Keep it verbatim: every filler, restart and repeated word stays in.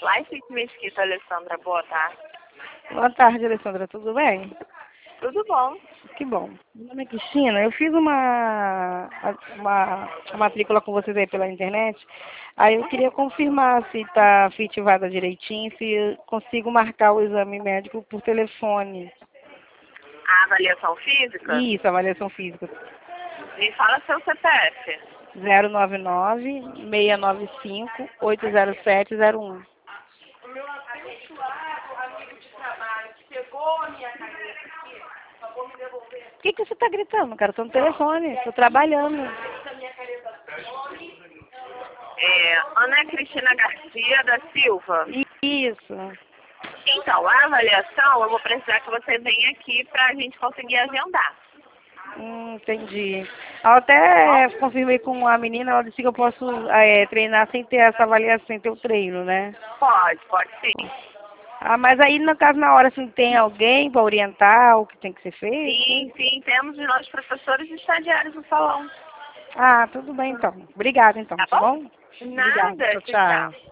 Life Mesquita, Alessandra, boa tarde. Boa tarde, Alessandra, tudo bem? Tudo bom. Que bom. Meu nome é Cristina, eu fiz uma, uma, uma matrícula com vocês aí pela internet, aí eu queria confirmar se está efetivada direitinho, se eu consigo marcar o exame médico por telefone. A avaliação física? Isso, avaliação física. Me fala seu C P F. zero nove nove, seis nove cinco, oito zero sete zero um. O meu abençoado amigo de trabalho que pegou a minha caneta aqui, acabou me devolver Por que, que você está gritando, cara? Estou no telefone, estou trabalhando. a minha caneta some. É, Ana Cristina Garcia da Silva. Isso. Então, a avaliação, eu vou precisar que você venha aqui para a gente conseguir agendar. Hum, entendi. Eu até confirmei com a menina, ela disse que eu posso é, treinar sem ter essa avaliação, sem ter o treino, né? Pode, pode sim. Ah, mas aí, no caso, na hora, assim, tem alguém para orientar o que tem que ser feito? Sim, sim, temos os nossos professores e estagiários no salão. Ah, tudo bem, então. Obrigada, então, Tá tá bom? bom? Nada, Obrigada. Tchau, tchau. tchau.